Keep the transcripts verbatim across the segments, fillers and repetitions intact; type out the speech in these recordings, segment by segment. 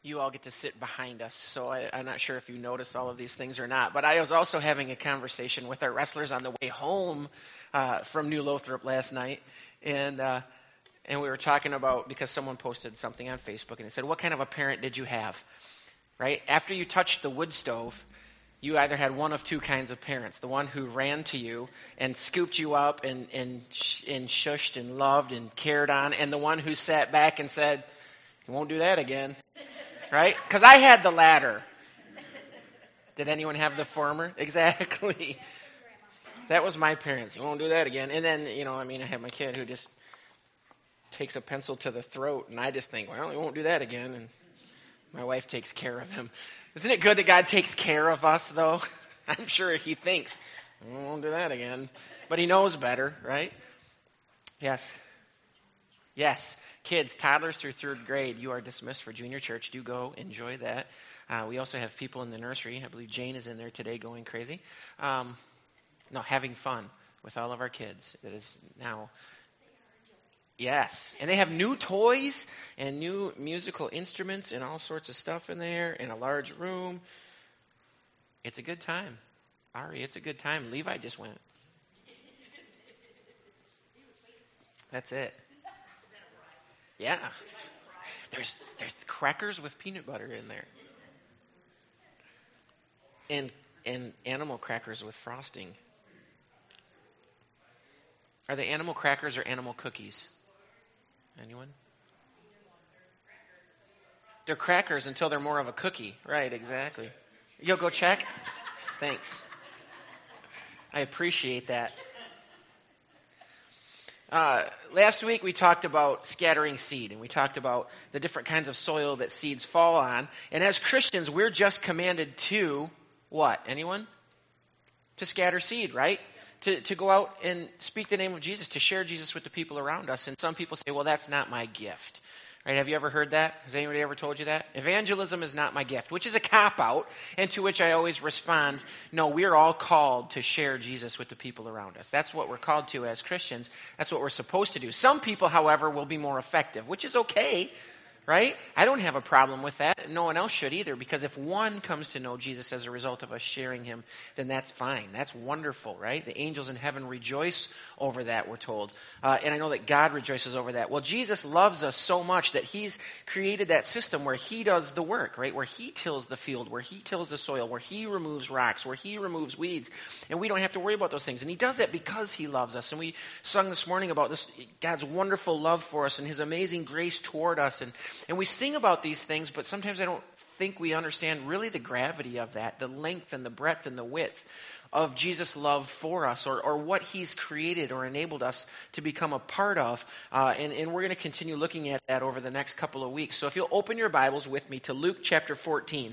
you all get to sit behind us, so I, I'm not sure if you noticed all of these things or not. But I was also having a conversation with our wrestlers on the way home uh, from New Lothrop last night, and uh, and we were talking about, because someone posted something on Facebook, and it said, what kind of a parent did you have? Right? After you touched the wood stove, you either had one of two kinds of parents. The one who ran to you and scooped you up and, and, and shushed and loved and cared on, and the one who sat back and said, you won't do that again. Right? Because I had the latter. Did anyone have the former? Exactly. That was my parents. You won't do that again. And then, you know, I mean, I have my kid who just takes a pencil to the throat, and I just think, well, he won't do that again. And my wife takes care of him. Isn't it good that God takes care of us, though? I'm sure he thinks, I won't do that again. But he knows better, right? Yes. Yes. Kids, toddlers through third grade, you are dismissed for junior church. Do go. Enjoy that. Uh, we also have people in the nursery. I believe Jane is in there today going crazy. Um, no, having fun with all of our kids. It is now... Yes, and they have new toys and new musical instruments and all sorts of stuff in there in a large room. It's a good time. Ari, it's a good time. Levi just went. That's it. Yeah. There's there's crackers with peanut butter in there. And and animal crackers with frosting. Are they animal crackers or animal cookies? Anyone? They're crackers until they're more of a cookie. Right, exactly. You'll go check? Thanks. I appreciate that. Uh, last week we talked about scattering seed, and we talked about the different kinds of soil that seeds fall on. And as Christians, we're just commanded to what? Anyone? To scatter seed, right? To, to go out and speak the name of Jesus, to share Jesus with the people around us. And some people say, well, that's not my gift. Right? Have you ever heard that? Has anybody ever told you that? Evangelism is not my gift, which is a cop-out, and to which I always respond, no, we're all called to share Jesus with the people around us. That's what we're called to as Christians. That's what we're supposed to do. Some people, however, will be more effective, which is okay. Right? I don't have a problem with that. No one else should either, because if one comes to know Jesus as a result of us sharing him, then that's fine. That's wonderful, right? The angels in heaven rejoice over that, we're told. Uh, and I know that God rejoices over that. Well, Jesus loves us so much that he's created that system where he does the work, right? Where he tills the field, where he tills the soil, where he removes rocks, where he removes weeds. And we don't have to worry about those things. And he does that because he loves us. And we sung this morning about this, God's wonderful love for us and his amazing grace toward us. And And we sing about these things, but sometimes I don't think we understand really the gravity of that, the length and the breadth and the width of Jesus' love for us, or, or what he's created or enabled us to become a part of. Uh, and, and we're going to continue looking at that over the next couple of weeks. So if you'll open your Bibles with me to Luke chapter fourteen.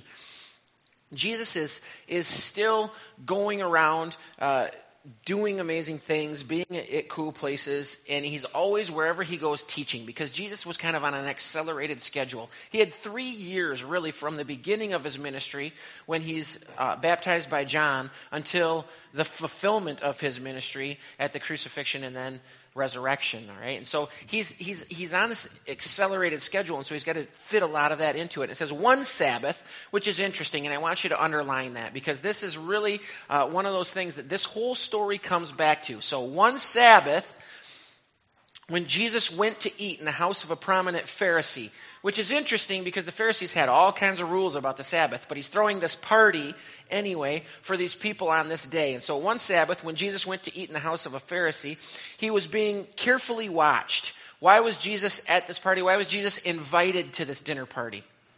Jesus is, is still going around uh doing amazing things, being at cool places, and he's always, wherever he goes, teaching, because Jesus was kind of on an accelerated schedule. He had three years, really, from the beginning of his ministry, when he's uh, baptized by John, until the fulfillment of his ministry at the crucifixion and then resurrection, all right? And so he's he's he's on this accelerated schedule, and so he's got to fit a lot of that into it. It says one Sabbath, which is interesting, and I want you to underline that, because this is really uh, one of those things that this whole story comes back to. So one Sabbath, when Jesus went to eat in the house of a prominent Pharisee, which is interesting because the Pharisees had all kinds of rules about the Sabbath, but he's throwing this party anyway for these people on this day. And so one Sabbath, when Jesus went to eat in the house of a Pharisee, he was being carefully watched. Why was Jesus at this party? Why was Jesus invited to this dinner party?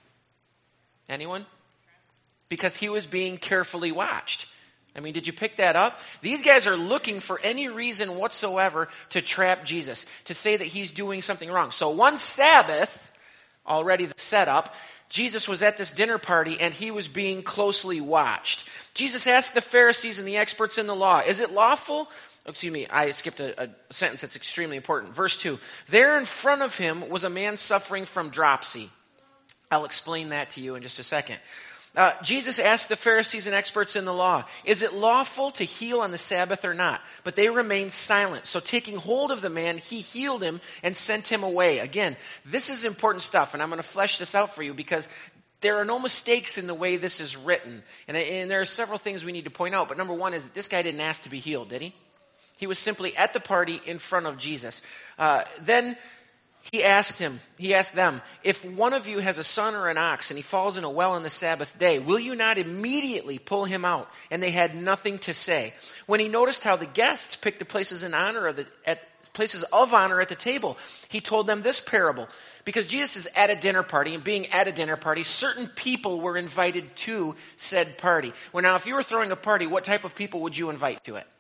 Anyone? Because he was being carefully watched. I mean, did you pick that up? These guys are looking for any reason whatsoever to trap Jesus, to say that he's doing something wrong. So one Sabbath, already the setup, Jesus was at this dinner party and he was being closely watched. Jesus asked the Pharisees and the experts in the law, is it lawful? Excuse me, I skipped a, a sentence that's extremely important. Verse two, there in front of him was a man suffering from dropsy. I'll explain that to you in just a second. Uh, Jesus asked the Pharisees and experts in the law, is it lawful to heal on the Sabbath or not? But they remained silent. So taking hold of the man, he healed him and sent him away. Again, this is important stuff, and I'm going to flesh this out for you because There are no mistakes in the way this is written. And, and there are several things we need to point out. But number one is that this guy didn't ask to be healed, did he? He was simply at the party in front of Jesus. Uh, then he asked him, he asked them, if one of you has a son or an ox and he falls in a well on the Sabbath day, will you not immediately pull him out? And they had nothing to say. When he noticed how the guests picked the places in honor of the, at places of honor at the table, he told them this parable. Because Jesus is at a dinner party, and being at a dinner party, certain people were invited to said party. Well, now, if you were throwing a party, what type of people would you invite to it?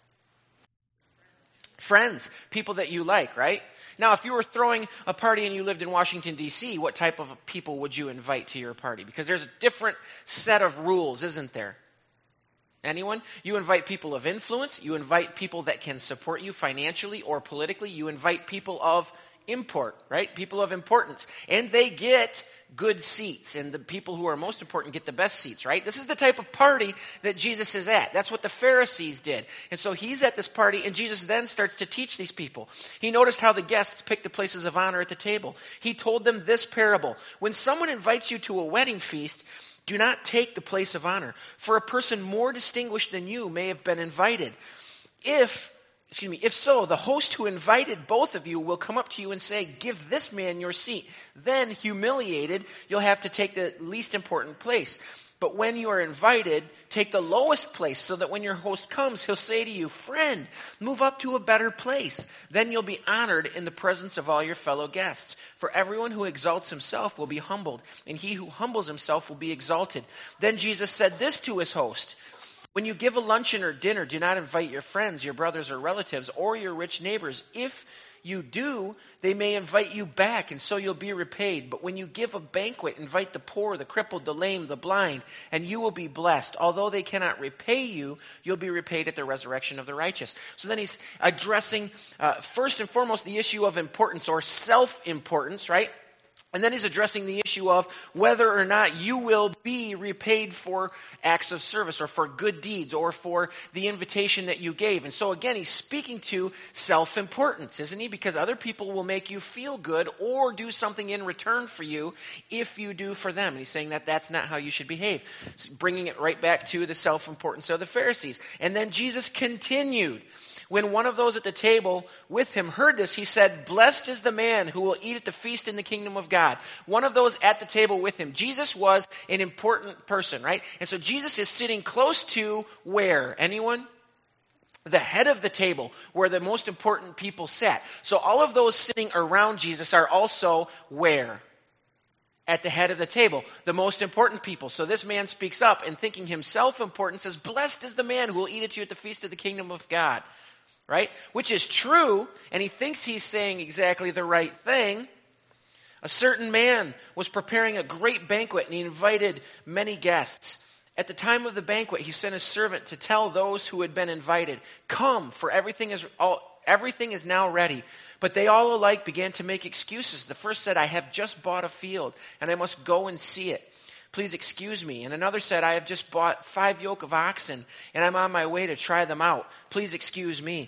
Friends, people that you like, right? Now, if you were throwing a party and you lived in Washington, D C, what type of people would you invite to your party? Because there's a different set of rules, isn't there? Anyone? You invite people of influence. You invite people that can support you financially or politically. You invite people of import, right? People of importance. And they get good seats. And the people who are most important get the best seats, right? This is the type of party that Jesus is at. That's what the Pharisees did. And so he's at this party, and Jesus then starts to teach these people. He noticed how the guests picked the places of honor at the table. He told them this parable. When someone invites you to a wedding feast, do not take the place of honor, for a person more distinguished than you may have been invited. If Excuse me, if so, the host who invited both of you will come up to you and say, give this man your seat. Then, humiliated, you'll have to take the least important place. But when you are invited, take the lowest place, so that when your host comes, he'll say to you, friend, move up to a better place. Then you'll be honored in the presence of all your fellow guests. For everyone who exalts himself will be humbled, and he who humbles himself will be exalted. Then Jesus said this to his host, when you give a luncheon or dinner, do not invite your friends, your brothers or relatives, or your rich neighbors. If you do, they may invite you back, and so you'll be repaid. But when you give a banquet, invite the poor, the crippled, the lame, the blind, and you will be blessed. Although they cannot repay you, you'll be repaid at the resurrection of the righteous. So then he's addressing, uh, first and foremost, the issue of importance or self-importance, right? And then he's addressing the issue of whether or not you will be repaid for acts of service or for good deeds or for the invitation that you gave. And so again, he's speaking to self-importance, isn't he? Because other people will make you feel good or do something in return for you if you do for them. And he's saying that that's not how you should behave. So bringing it right back to the self-importance of the Pharisees. And then Jesus continued. When one of those at the table with him heard this, he said, blessed is the man who will eat at the feast in the kingdom of God. One of those at the table with him. Jesus was an important person, right? And so Jesus is sitting close to where? Anyone? The head of the table, where the most important people sat. So all of those sitting around Jesus are also where? At the head of the table, the most important people. So this man speaks up and thinking himself important says, blessed is the man who will eat at you at the feast of the kingdom of God. Right? Which is true, and he thinks he's saying exactly the right thing. A certain man was preparing a great banquet, and he invited many guests. At the time of the banquet, he sent his servant to tell those who had been invited, come, for everything is all, everything is now ready. But they all alike began to make excuses. The first said, I have just bought a field, and I must go and see it. Please excuse me. And another said, I have just bought five yoke of oxen, and I'm on my way to try them out. Please excuse me.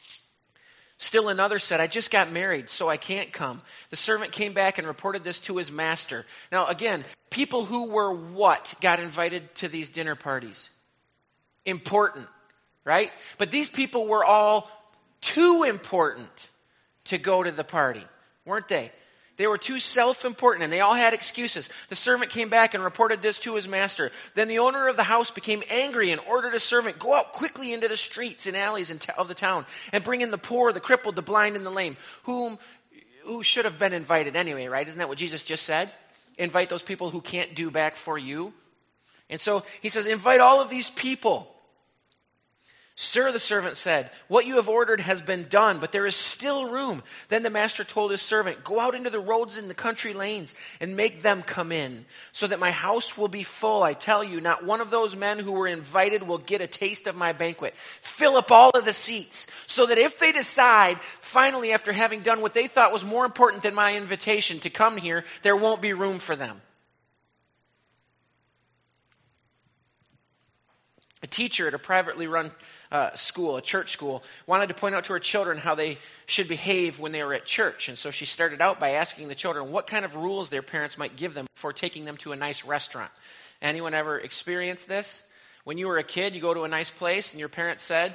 Still another said, I just got married, so I can't come. The servant came back and reported this to his master. Now again, people who were what got invited to these dinner parties? Important, right? But these people were all too important to go to the party, weren't they? They were too self-important, and they all had excuses. The servant came back and reported this to his master. Then the owner of the house became angry and ordered his servant, go out quickly into the streets and alleys of the town and bring in the poor, the crippled, the blind, and the lame, whom who should have been invited anyway, right? Isn't that what Jesus just said? Invite those people who can't do back for you. And so he says, invite all of these people. Sir, the servant said, what you have ordered has been done, but there is still room. Then the master told his servant, go out into the roads and the country lanes and make them come in, so that my house will be full. I tell you, not one of those men who were invited will get a taste of my banquet. Fill up all of the seats, so that if they decide, finally, after having done what they thought was more important than my invitation to come here, there won't be room for them. A teacher at a privately run uh, school, a church school, wanted to point out to her children how they should behave when they were at church. And so she started out by asking the children what kind of rules their parents might give them before taking them to a nice restaurant. Anyone ever experienced this? When you were a kid, you go to a nice place and your parents said,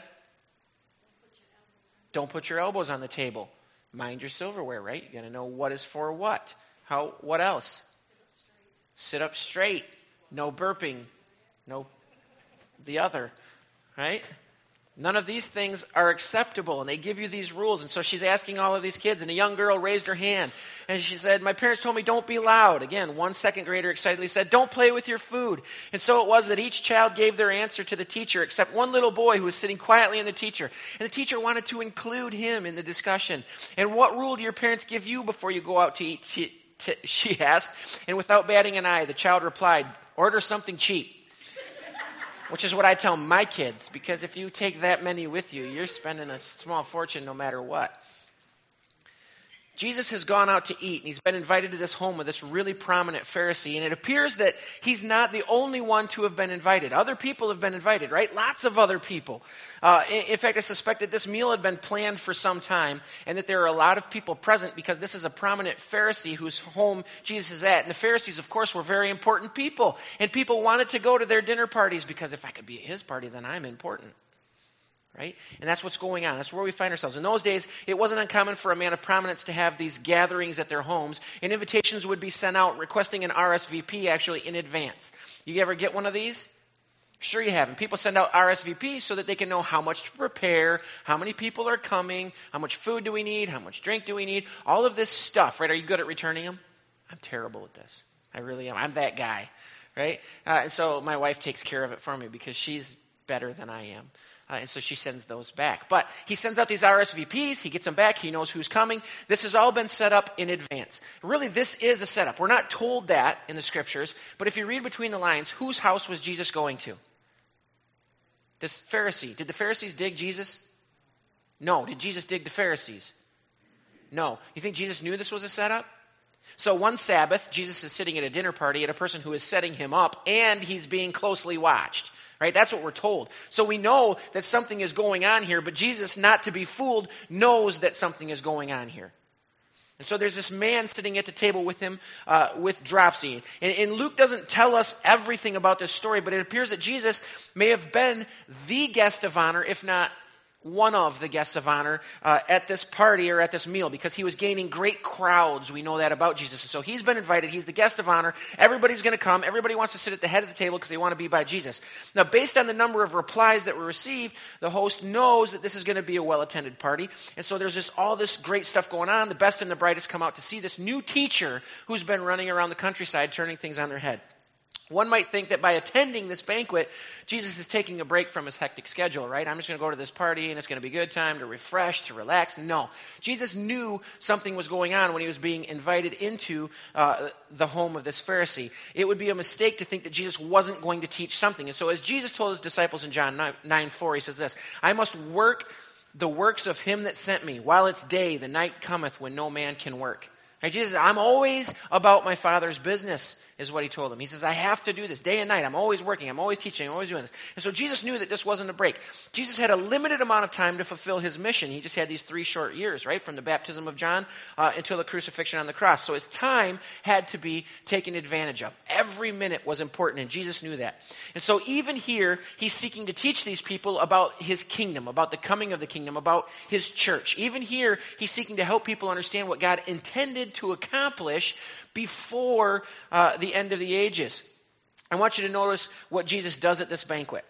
don't put your elbows on the table. Mind your silverware, right? You got to know what is for what. How? What else? Sit up straight. No burping. No the other, right? None of these things are acceptable, and they give you these rules. And so she's asking all of these kids, and a young girl raised her hand, and she said, my parents told me don't be loud. Again, one second grader excitedly said, don't play with your food. And so it was that each child gave their answer to the teacher, except one little boy who was sitting quietly in the teacher. And the teacher wanted to include him in the discussion. And what rule do your parents give you before you go out to eat? She, to, she asked. And without batting an eye, the child replied, order something cheap. Which is what I tell my kids, because if you take that many with you, you're spending a small fortune no matter what. Jesus has gone out to eat, and he's been invited to this home of this really prominent Pharisee, and it appears that he's not the only one to have been invited. Other people have been invited, right? Lots of other people. Uh, in, in fact, I suspect that this meal had been planned for some time, and that there are a lot of people present because this is a prominent Pharisee whose home Jesus is at. And the Pharisees, of course, were very important people, and people wanted to go to their dinner parties because if I could be at his party, then I'm important. Right? And that's what's going on. That's where we find ourselves. In those days, it wasn't uncommon for a man of prominence to have these gatherings at their homes, and invitations would be sent out requesting an R S V P actually in advance. You ever get one of these? Sure you have. And people send out R S V Ps so that they can know how much to prepare, how many people are coming, how much food do we need, how much drink do we need, all of this stuff. Right? Are you good at returning them? I'm terrible at this. I really am. I'm that guy. Right? Uh, and so my wife takes care of it for me because she's better than I am. Uh, and so she sends those back. But he sends out these R S V Ps. He gets them back. He knows who's coming. This has all been set up in advance. Really, this is a setup. We're not told that in the scriptures. But if you read between the lines, whose house was Jesus going to? This Pharisee. Did the Pharisees dig Jesus? No. Did Jesus dig the Pharisees? No. You think Jesus knew this was a setup? So one Sabbath, Jesus is sitting at a dinner party at a person who is setting him up, and he's being closely watched. Right? That's what we're told. So we know that something is going on here, but Jesus, not to be fooled, knows that something is going on here. And so there's this man sitting at the table with him uh, with dropsy. And, and Luke doesn't tell us everything about this story, but it appears that Jesus may have been the guest of honor, if not one of the guests of honor uh, at this party or at this meal, because he was gaining great crowds. We know that about Jesus. And so he's been invited. He's the guest of honor. Everybody's going to come. Everybody wants to sit at the head of the table because they want to be by Jesus. Now, based on the number of replies that were received, the host knows that this is going to be a well-attended party. And so there's just all this great stuff going on. The best and the brightest come out to see this new teacher who's been running around the countryside turning things on their head. One might think that by attending this banquet, Jesus is taking a break from his hectic schedule, right? I'm just going to go to this party and it's going to be a good time to refresh, to relax. No. Jesus knew something was going on when he was being invited into uh, the home of this Pharisee. It would be a mistake to think that Jesus wasn't going to teach something. And so as Jesus told his disciples in John nine four, he says this, I must work the works of him that sent me. While it's day, the night cometh when no man can work. Right? Jesus, I'm always about my Father's business, is what he told them. He says, I have to do this day and night. I'm always working. I'm always teaching. I'm always doing this. And so Jesus knew that this wasn't a break. Jesus had a limited amount of time to fulfill his mission. He just had these three short years, right? From the baptism of John uh, until the crucifixion on the cross. So his time had to be taken advantage of. Every minute was important, and Jesus knew that. And so even here, he's seeking to teach these people about his kingdom, about the coming of the kingdom, about his church. Even here, he's seeking to help people understand what God intended to accomplish before uh, the end of the ages. I want you to notice what Jesus does at this banquet.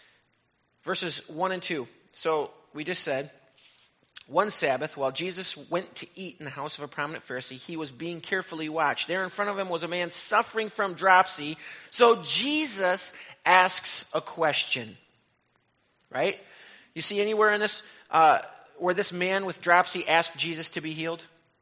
Verses one and two. So we just said, one Sabbath, while Jesus went to eat in the house of a prominent Pharisee, he was being carefully watched. There in front of him was a man suffering from dropsy. So Jesus asks a question. Right? You see anywhere in this uh, where this man with dropsy asked Jesus to be healed?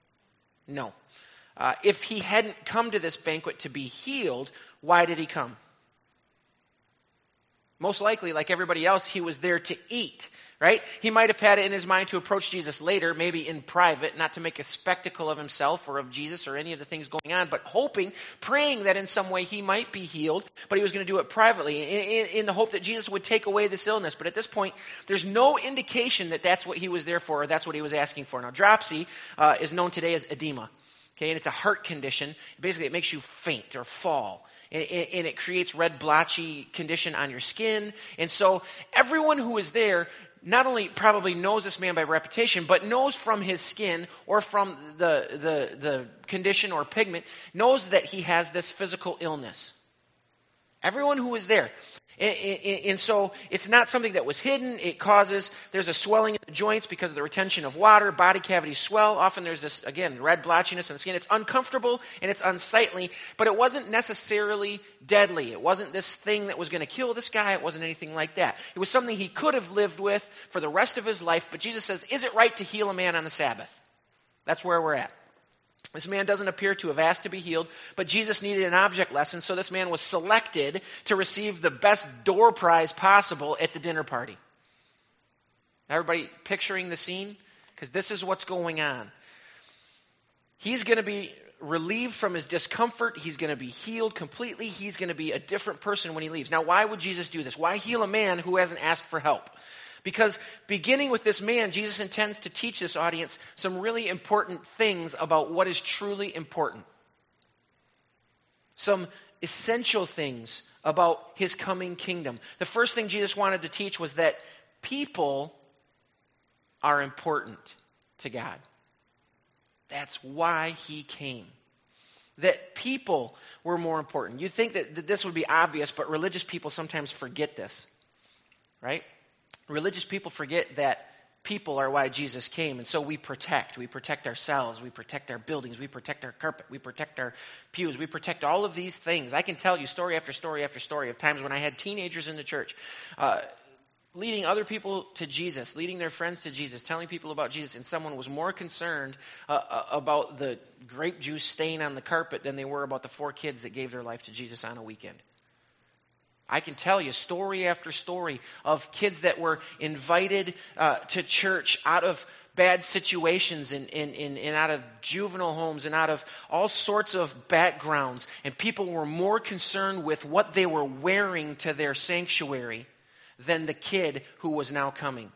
No. Uh, if he hadn't come to this banquet to be healed, why did he come? Most likely, like everybody else, he was there to eat, right? He might have had it in his mind to approach Jesus later, maybe in private, not to make a spectacle of himself or of Jesus or any of the things going on, but hoping, praying that in some way he might be healed, but he was going to do it privately in, in, in the hope that Jesus would take away this illness. But at this point, there's no indication that that's what he was there for or that's what he was asking for. Now, dropsy uh, is known today as edema. Okay, and it's a heart condition. Basically, it makes you faint or fall. And, and it creates red blotchy condition on your skin. And so everyone who is there not only probably knows this man by reputation, but knows from his skin or from the, the, the condition or pigment, knows that he has this physical illness. Everyone who is there. And, and, and so it's not something that was hidden. It causes, there's a swelling in the joints because of the retention of water. Body cavities swell. Often there's this, again, red blotchiness on the skin. It's uncomfortable and it's unsightly, but it wasn't necessarily deadly. It wasn't this thing that was going to kill this guy. It wasn't anything like that. It was something he could have lived with for the rest of his life, but Jesus says, is it right to heal a man on the Sabbath? That's where we're at. This man doesn't appear to have asked to be healed, but Jesus needed an object lesson, so this man was selected to receive the best door prize possible at the dinner party. Everybody picturing the scene? Because this is what's going on. He's going to be relieved from his discomfort. He's going to be healed completely. He's going to be a different person when he leaves. Now, why would Jesus do this? Why heal a man who hasn't asked for help? Because beginning with this man, Jesus intends to teach this audience some really important things about what is truly important. Some essential things about his coming kingdom. The first thing Jesus wanted to teach was that people are important to God. That's why he came. That people were more important. You think that, that this would be obvious, but religious people sometimes forget this, right? Religious people forget that people are why Jesus came, and so we protect. We protect ourselves. We protect our buildings. We protect our carpet. We protect our pews. We protect all of these things. I can tell you story after story after story of times when I had teenagers in the church uh, leading other people to Jesus, leading their friends to Jesus, telling people about Jesus, and someone was more concerned uh, about the grape juice stain on the carpet than they were about the four kids that gave their life to Jesus on a weekend. I can tell you story after story of kids that were invited uh, to church out of bad situations and, and, and, and out of juvenile homes and out of all sorts of backgrounds. And people were more concerned with what they were wearing to their sanctuary than the kid who was now coming.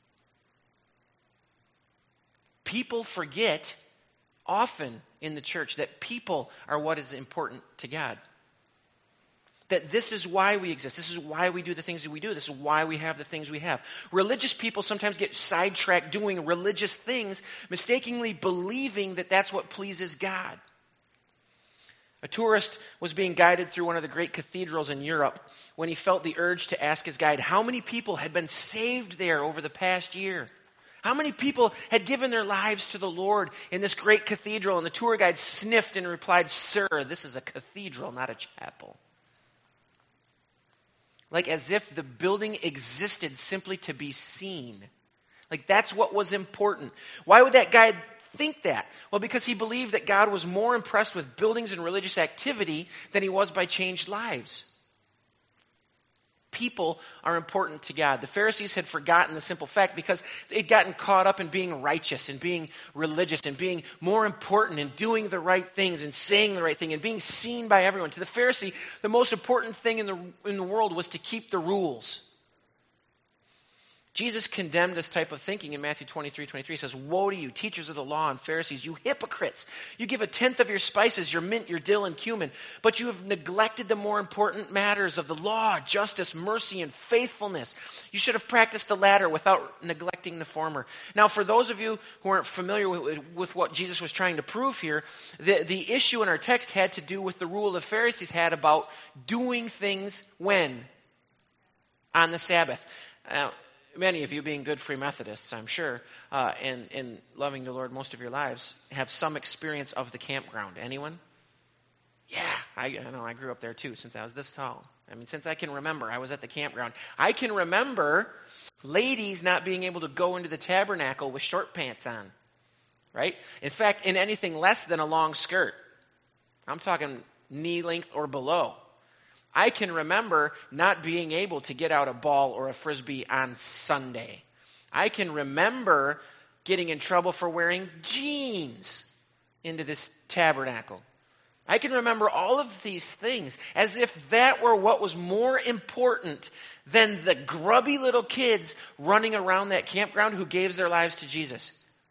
People forget often in the church that people are what is important to God. That this is why we exist. This is why we do the things that we do. This is why we have the things we have. Religious people sometimes get sidetracked doing religious things, mistakenly believing that that's what pleases God. A tourist was being guided through one of the great cathedrals in Europe when he felt the urge to ask his guide how many people had been saved there over the past year. How many people had given their lives to the Lord in this great cathedral? And the tour guide sniffed and replied, "Sir, this is a cathedral, not a chapel." Like as if the building existed simply to be seen. Like that's what was important. Why would that guy think that? Well, because he believed that God was more impressed with buildings and religious activity than he was by changed lives. People are important to God. The Pharisees had forgotten the simple fact because they'd gotten caught up in being righteous and being religious and being more important and doing the right things and saying the right thing and being seen by everyone. To the Pharisee, the most important thing in the in the world was to keep the rules. Jesus condemned this type of thinking in Matthew twenty-three twenty-three. He says, "Woe to you, teachers of the law and Pharisees, you hypocrites! You give a tenth of your spices, your mint, your dill, and cumin, but you have neglected the more important matters of the law, justice, mercy, and faithfulness. You should have practiced the latter without neglecting the former." Now, for those of you who aren't familiar with, with what Jesus was trying to prove here, the, the issue in our text had to do with the rule the Pharisees had about doing things when? On the Sabbath. Now, many of you, being good Free Methodists, I'm sure, uh, and, and loving the Lord most of your lives, have some experience of the campground. Anyone? Yeah, I, I know. I grew up there too since I was this tall. I mean, since I can remember, I was at the campground. I can remember ladies not being able to go into the tabernacle with short pants on, right? In fact, in anything less than a long skirt. I'm talking knee length or below. I can remember not being able to get out a ball or a frisbee on Sunday. I can remember getting in trouble for wearing jeans into this tabernacle. I can remember all of these things as if that were what was more important than the grubby little kids running around that campground who gave their lives to Jesus.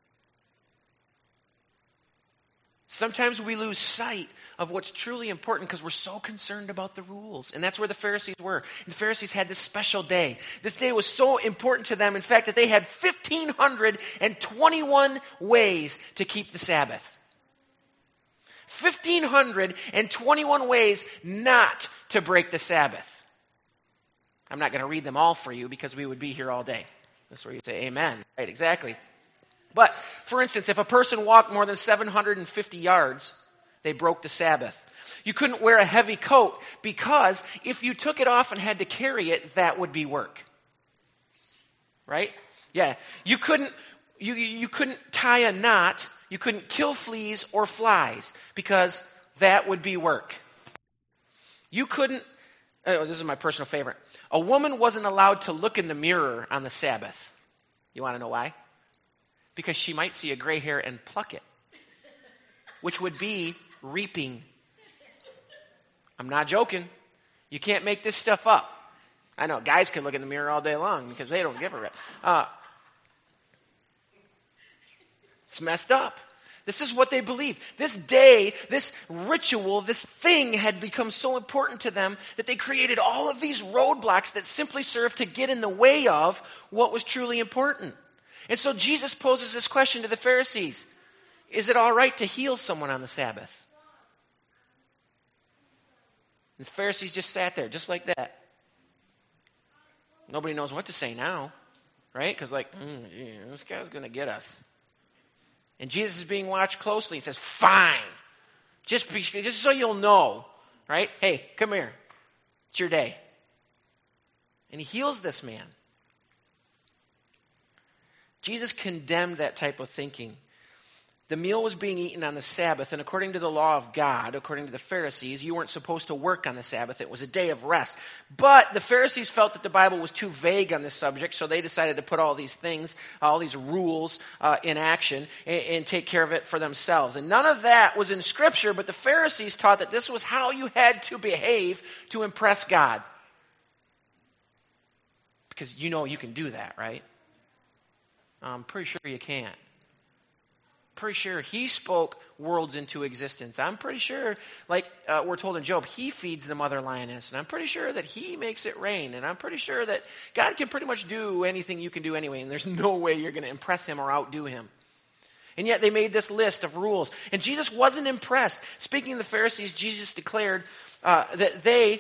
Sometimes we lose sight of what's truly important because we're so concerned about the rules. And that's where the Pharisees were. And the Pharisees had this special day. This day was so important to them, in fact, that they had one thousand five hundred twenty-one ways to keep the Sabbath. one thousand five hundred twenty-one ways not to break the Sabbath. I'm not going to read them all for you because we would be here all day. That's where you say amen. Right, exactly. But, for instance, if a person walked more than seven hundred fifty yards, they broke the Sabbath. You couldn't wear a heavy coat because if you took it off and had to carry it, that would be work. Right? Yeah. You couldn't, you, you couldn't tie a knot. You couldn't kill fleas or flies because that would be work. You couldn't, oh, this is my personal favorite. A woman wasn't allowed to look in the mirror on the Sabbath. You want to know why? Because she might see a gray hair and pluck it, which would be reaping. I'm not joking. You can't make this stuff up. I know guys can look in the mirror all day long because they don't give a rip. Uh, it's messed up. This is what they believed. This day, this ritual, this thing had become so important to them that they created all of these roadblocks that simply served to get in the way of what was truly important. And so Jesus poses this question to the Pharisees. Is it all right to heal someone on the Sabbath? And the Pharisees just sat there, just like that. Nobody knows what to say now, right? Because like, mm, yeah, this guy's going to get us. And Jesus is being watched closely. He says, fine. Just, just so you'll know, right? Hey, come here. It's your day. And he heals this man. Jesus condemned that type of thinking. The meal was being eaten on the Sabbath, and according to the law of God, according to the Pharisees, you weren't supposed to work on the Sabbath. It was a day of rest. But the Pharisees felt that the Bible was too vague on this subject, so they decided to put all these things, all these rules uh, in action and, and take care of it for themselves. And none of that was in Scripture, but the Pharisees taught that this was how you had to behave to impress God. Because you know you can do that, right? I'm pretty sure you can't. Pretty sure he spoke worlds into existence. I'm pretty sure, like uh, we're told in Job, he feeds the mother lioness. And I'm pretty sure that he makes it rain. And I'm pretty sure that God can pretty much do anything you can do anyway. And there's no way you're going to impress him or outdo him. And yet they made this list of rules. And Jesus wasn't impressed. Speaking of the Pharisees, Jesus declared uh, that they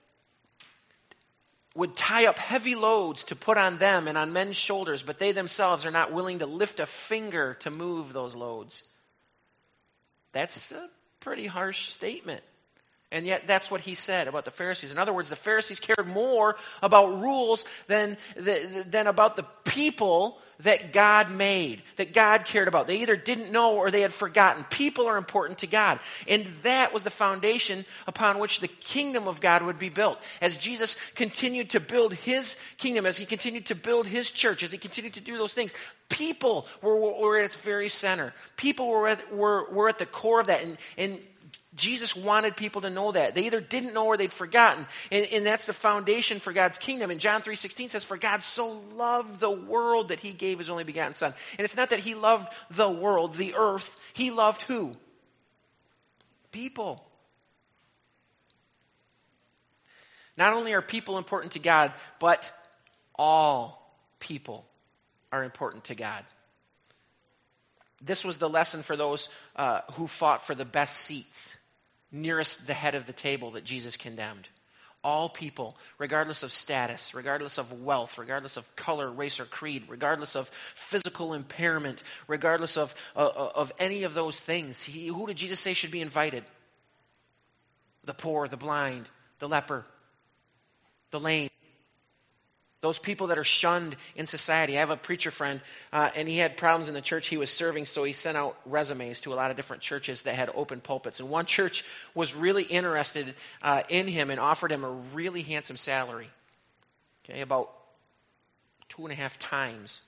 would tie up heavy loads to put on them and on men's shoulders, but they themselves are not willing to lift a finger to move those loads. That's a pretty harsh statement. And yet that's what he said about the Pharisees. In other words, the Pharisees cared more about rules than, than about the people that God made, that God cared about. They either didn't know or they had forgotten. People are important to God. And that was the foundation upon which the kingdom of God would be built. As Jesus continued to build his kingdom, as he continued to build his church, as he continued to do those things, people were, were at its very center. People were at, were, were at the core of that. And, and Jesus wanted people to know that. They either didn't know or they'd forgotten. And, and that's the foundation for God's kingdom. And John three sixteen says, for God so loved the world that he gave his only begotten son. And it's not that he loved the world, the earth. He loved who? People. Not only are people important to God, but all people are important to God. This was the lesson for those uh, who fought for the best seats nearest the head of the table that Jesus condemned. All people, regardless of status, regardless of wealth, regardless of color, race, or creed, regardless of physical impairment, regardless of, uh, of any of those things. He, who did Jesus say should be invited? The poor, the blind, the leper, the lame. Those people that are shunned in society. I have a preacher friend, uh, and he had problems in the church he was serving, so he sent out resumes to a lot of different churches that had open pulpits. And one church was really interested uh, in him and offered him a really handsome salary. Okay, about two and a half times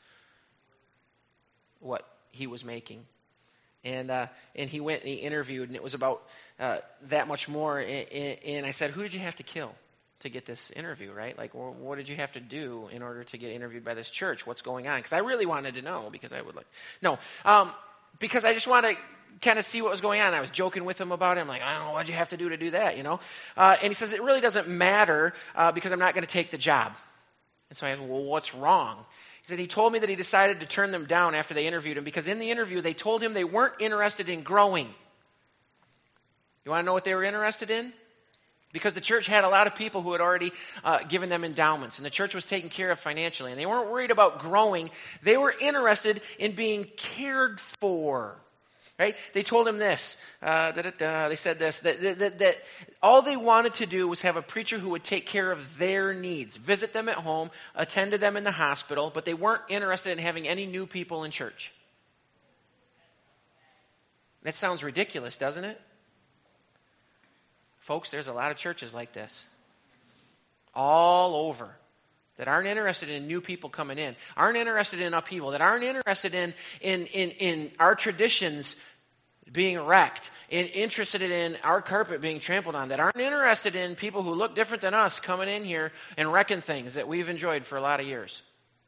what he was making. And uh, and he went and he interviewed, and it was about uh, that much more. And, and I said, who did you have to kill to get this interview, right? Like, well, what did you have to do in order to get interviewed by this church? What's going on? Because I really wanted to know, because I would like, no, um, because I just want to kind of see what was going on. I was joking with him about it. I'm like, I don't know, what'd you have to do to do that, you know? Uh, and he says, it really doesn't matter uh, because I'm not going to take the job. And so I asked, well, what's wrong? He said he told me that he decided to turn them down after they interviewed him because in the interview they told him they weren't interested in growing. You want to know what they were interested in? Because the church had a lot of people who had already uh, given them endowments, and the church was taken care of financially, and they weren't worried about growing. They were interested in being cared for. Right? They told him this. Uh, da, da, da, they said this, that, that, that, that all they wanted to do was have a preacher who would take care of their needs, visit them at home, attend to them in the hospital, but they weren't interested in having any new people in church. That sounds ridiculous, doesn't it? Folks, there's a lot of churches like this. All over. That aren't interested in new people coming in. Aren't interested in upheaval. That aren't interested in, in, in, in our traditions being wrecked. In, interested in our carpet being trampled on. That aren't interested in people who look different than us coming in here and wrecking things that we've enjoyed for a lot of years.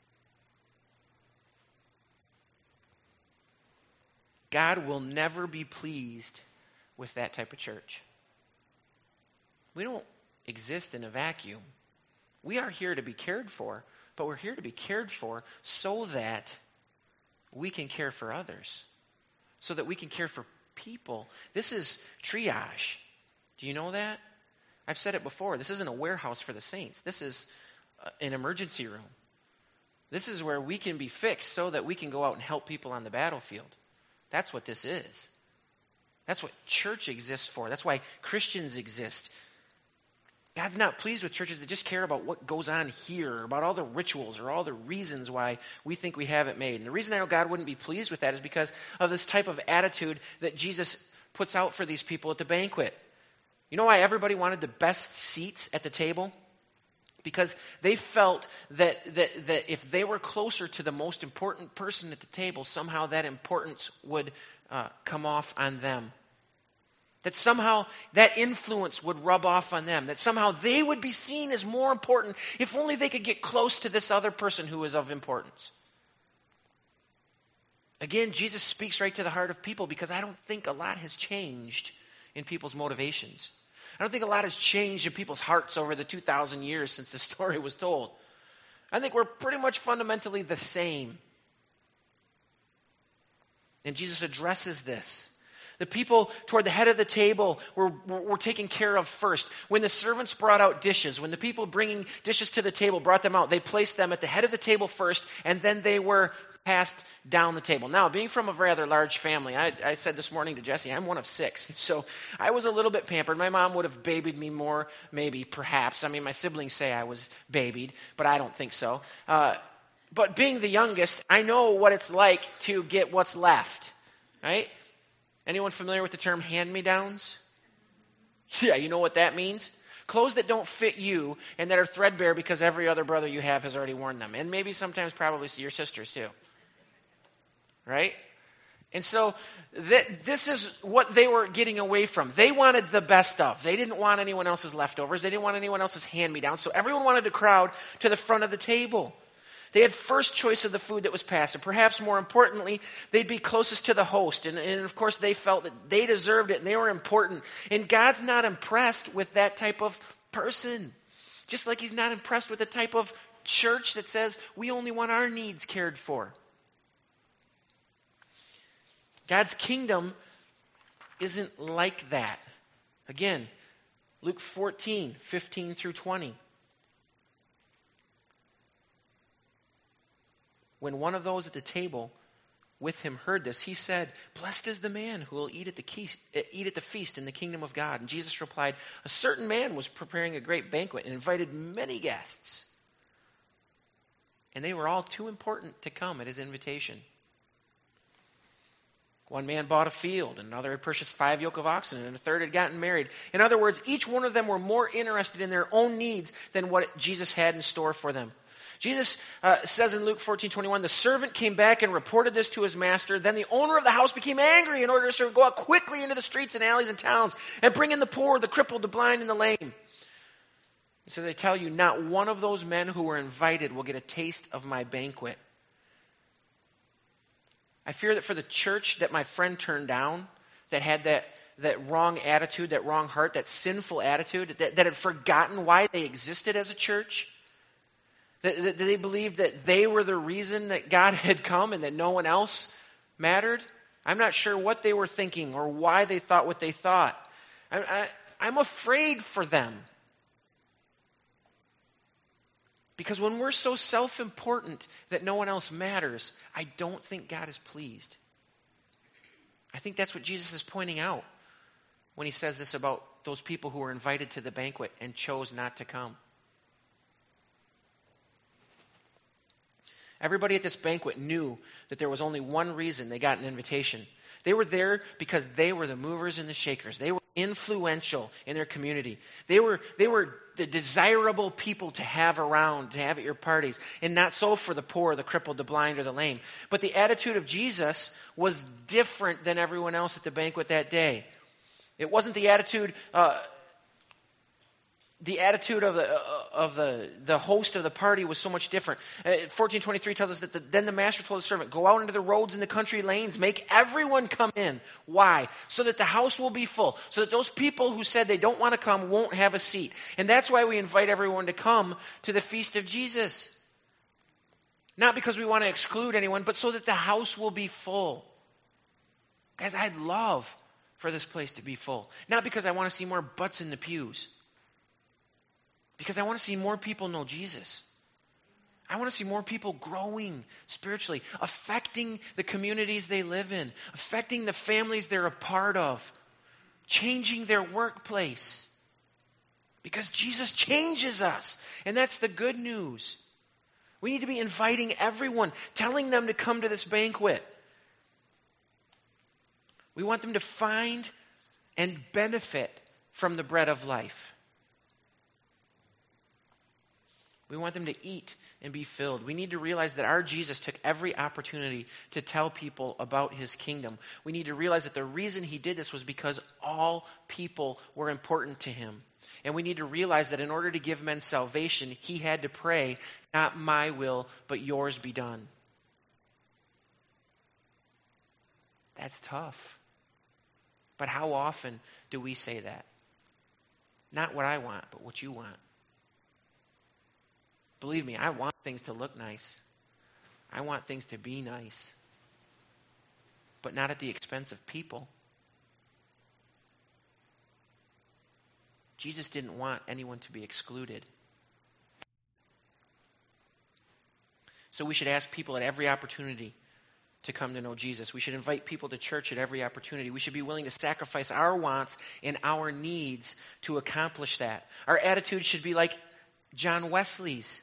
God will never be pleased with that type of church. We don't exist in a vacuum. We are here to be cared for, but we're here to be cared for so that we can care for others, so that we can care for people. This is triage. Do you know that? I've said it before. This isn't a warehouse for the saints. This is an emergency room. This is where we can be fixed so that we can go out and help people on the battlefield. That's what this is. That's what church exists for. That's why Christians exist. God's not pleased with churches that just care about what goes on here, about all the rituals or all the reasons why we think we have it made. And the reason I know God wouldn't be pleased with that is because of this type of attitude that Jesus puts out for these people at the banquet. You know why everybody wanted the best seats at the table? Because they felt that, that, that if they were closer to the most important person at the table, somehow that importance would uh, come off on them. That somehow that influence would rub off on them. That somehow they would be seen as more important if only they could get close to this other person who is of importance. Again, Jesus speaks right to the heart of people because I don't think a lot has changed in people's motivations. I don't think a lot has changed in people's hearts over the two thousand years since the story was told. I think we're pretty much fundamentally the same. And Jesus addresses this. The people toward the head of the table were, were, were taken care of first. When the servants brought out dishes, when the people bringing dishes to the table brought them out, they placed them at the head of the table first, and then they were passed down the table. Now, being from a rather large family, I, I said this morning to Jesse, I'm one of six. So I was a little bit pampered. My mom would have babied me more, maybe, perhaps. I mean, my siblings say I was babied, but I don't think so. Uh, but being the youngest, I know what it's like to get what's left, right? Anyone familiar with the term hand-me-downs? Yeah, you know what that means? Clothes that don't fit you and that are threadbare because every other brother you have has already worn them. And maybe sometimes probably your sisters too. Right? And so th- this is what they were getting away from. They wanted the best of. They didn't want anyone else's leftovers. They didn't want anyone else's hand-me-downs. So everyone wanted to crowd to the front of the table. They had first choice of the food that was passed. And perhaps more importantly, they'd be closest to the host. And, and of course, they felt that they deserved it and they were important. And God's not impressed with that type of person. Just like he's not impressed with the type of church that says we only want our needs cared for. God's kingdom isn't like that. Again, Luke fourteen, fifteen through twenty. When one of those at the table with him heard this, he said, "Blessed is the man who will eat at the keys, eat at the feast in the kingdom of God." And Jesus replied, "A certain man was preparing a great banquet and invited many guests. And they were all too important to come at his invitation. One man bought a field, another had purchased five yoke of oxen, and a third had gotten married. In other words, each one of them were more interested in their own needs than what Jesus had in store for them. Jesus uh, says in Luke fourteen twenty-one, the servant came back and reported this to his master. Then the owner of the house became angry and ordered his servant to go out quickly into the streets and alleys and towns and bring in the poor, the crippled, the blind, and the lame. He says, I tell you, not one of those men who were invited will get a taste of my banquet. I fear that for the church that my friend turned down, that had that, that wrong attitude, that wrong heart, that sinful attitude, that, that had forgotten why they existed as a church, that, that they believed that they were the reason that God had come and that no one else mattered. I'm not sure what they were thinking or why they thought what they thought. I, I, I'm afraid for them. Because when we're so self-important that no one else matters, I don't think God is pleased. I think that's what Jesus is pointing out when he says this about those people who were invited to the banquet and chose not to come. Everybody at this banquet knew that there was only one reason they got an invitation. They were there because they were the movers and the shakers. They were influential in their community. They were, they were the desirable people to have around, to have at your parties. And not so for the poor, the crippled, the blind, or the lame. But the attitude of Jesus was different than everyone else at the banquet that day. It wasn't the attitude... Uh, The attitude of the of the, the host of the party was so much different. Uh, fourteen twenty-three tells us that the, then the master told the servant, go out into the roads and the country lanes, make everyone come in. Why? So that the house will be full. So that those people who said they don't want to come won't have a seat. And that's why we invite everyone to come to the feast of Jesus. Not because we want to exclude anyone, but so that the house will be full. Guys, I'd love for this place to be full. Not because I want to see more butts in the pews. Because I want to see more people know Jesus. I want to see more people growing spiritually, affecting the communities they live in, affecting the families they're a part of, changing their workplace. Because Jesus changes us, and that's the good news. We need to be inviting everyone, telling them to come to this banquet. We want them to find and benefit from the bread of life. We want them to eat and be filled. We need to realize that our Jesus took every opportunity to tell people about his kingdom. We need to realize that the reason he did this was because all people were important to him. And we need to realize that in order to give men salvation, he had to pray, not my will, but yours be done. That's tough. But how often do we say that? Not what I want, but what you want. Believe me, I want things to look nice. I want things to be nice. But not at the expense of people. Jesus didn't want anyone to be excluded. So we should ask people at every opportunity to come to know Jesus. We should invite people to church at every opportunity. We should be willing to sacrifice our wants and our needs to accomplish that. Our attitude should be like John Wesley's.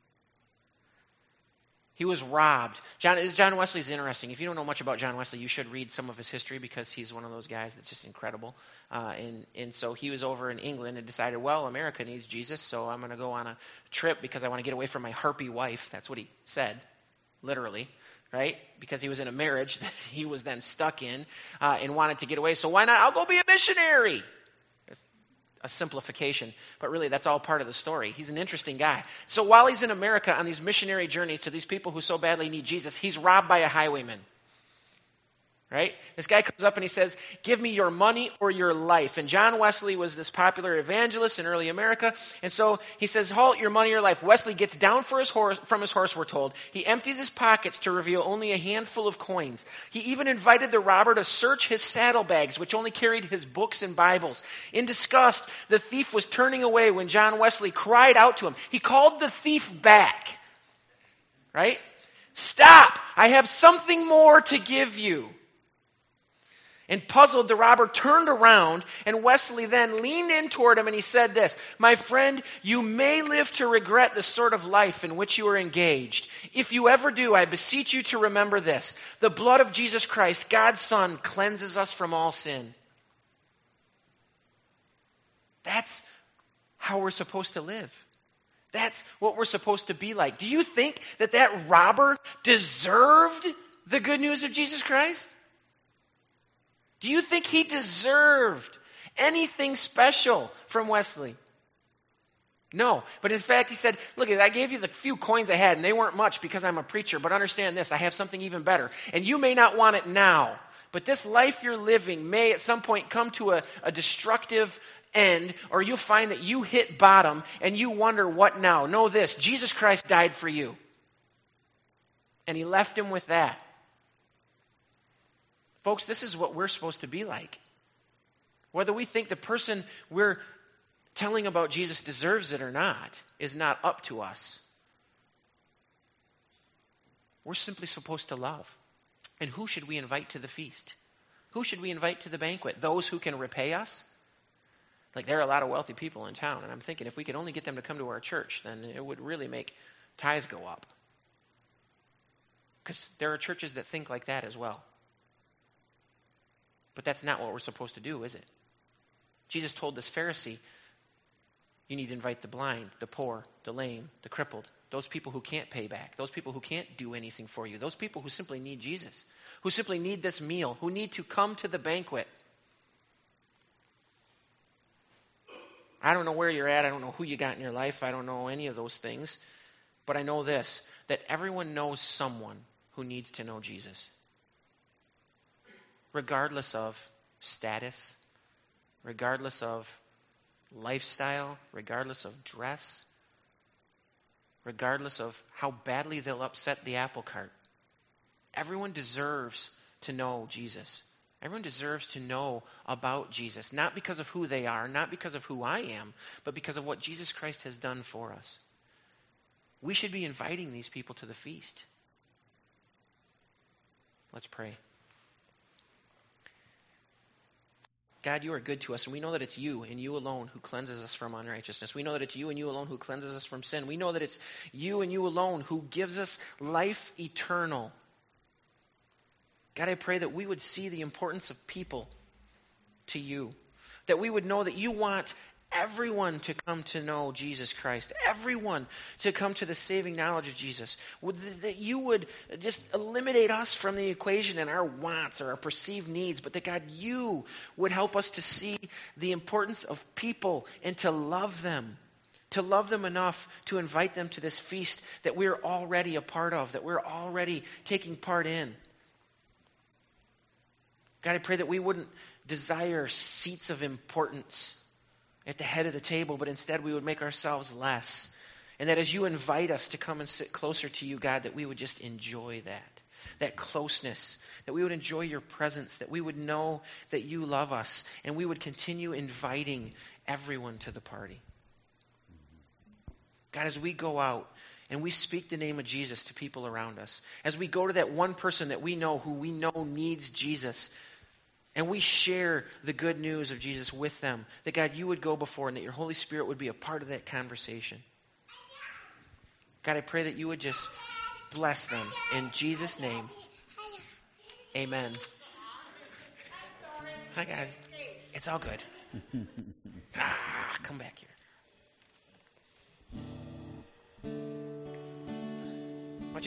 He was robbed. John, John Wesley's interesting. If you don't know much about John Wesley, you should read some of his history because he's one of those guys that's just incredible. Uh, and, and so he was over in England and decided, well, America needs Jesus, so I'm going to go on a trip because I want to get away from my harpy wife. That's what he said, literally, right? Because he was in a marriage that he was then stuck in uh, and wanted to get away. So why not? I'll go be a missionary. It's a simplification, but really that's all part of the story. He's an interesting guy. So while he's in America on these missionary journeys to these people who so badly need Jesus, he's robbed by a highwayman. Right? This guy comes up and he says, give me your money or your life. And John Wesley was this popular evangelist in early America. And so he says, halt, your money or life. Wesley gets down for his horse, from his horse, we're told. He empties his pockets to reveal only a handful of coins. He even invited the robber to search his saddlebags, which only carried his books and Bibles. In disgust, the thief was turning away when John Wesley cried out to him. He called the thief back. Right? Stop! I have something more to give you. And puzzled, the robber turned around, and Wesley then leaned in toward him and he said this, "My friend, you may live to regret the sort of life in which you are engaged. If you ever do, I beseech you to remember this. The blood of Jesus Christ, God's Son, cleanses us from all sin." That's how we're supposed to live. That's what we're supposed to be like. Do you think that that robber deserved the good news of Jesus Christ? Do you think he deserved anything special from Wesley? No. But in fact, he said, "Look, I gave you the few coins I had, and they weren't much because I'm a preacher, but understand this, I have something even better. And you may not want it now, but this life you're living may at some point come to a, a destructive end, or you'll find that you hit bottom and you wonder, what now? Know this, Jesus Christ died for you." And he left him with that. Folks, this is what we're supposed to be like. Whether we think the person we're telling about Jesus deserves it or not is not up to us. We're simply supposed to love. And who should we invite to the feast? Who should we invite to the banquet? Those who can repay us? Like, there are a lot of wealthy people in town, and I'm thinking if we could only get them to come to our church, then it would really make tithe go up. Because there are churches that think like that as well. But that's not what we're supposed to do, is it? Jesus told this Pharisee, you need to invite the blind, the poor, the lame, the crippled, those people who can't pay back, those people who can't do anything for you, those people who simply need Jesus, who simply need this meal, who need to come to the banquet. I don't know where you're at. I don't know who you got in your life. I don't know any of those things. But I know this, that everyone knows someone who needs to know Jesus. Regardless of status, regardless of lifestyle, regardless of dress, regardless of how badly they'll upset the apple cart. Everyone deserves to know Jesus. Everyone deserves to know about Jesus, not because of who they are, not because of who I am, but because of what Jesus Christ has done for us. We should be inviting these people to the feast. Let's pray. God, you are good to us, and we know that it's you and you alone who cleanses us from unrighteousness. We know that it's you and you alone who cleanses us from sin. We know that it's you and you alone who gives us life eternal. God, I pray that we would see the importance of people to you, that we would know that you want everyone to come to know Jesus Christ, everyone to come to the saving knowledge of Jesus, that you would just eliminate us from the equation and our wants or our perceived needs, but that, God, you would help us to see the importance of people and to love them, to love them enough to invite them to this feast that we're already a part of, that we're already taking part in. God, I pray that we wouldn't desire seats of importance at the head of the table, but instead we would make ourselves less. And that as you invite us to come and sit closer to you, God, that we would just enjoy that, that closeness, that we would enjoy your presence, that we would know that you love us, and we would continue inviting everyone to the party. God, as we go out and we speak the name of Jesus to people around us, as we go to that one person that we know who we know needs Jesus, and we share the good news of Jesus with them, that, God, you would go before and that your Holy Spirit would be a part of that conversation. God, I pray that you would just bless them. In Jesus' name, amen. Hi, guys. It's all good. Ah, come back here.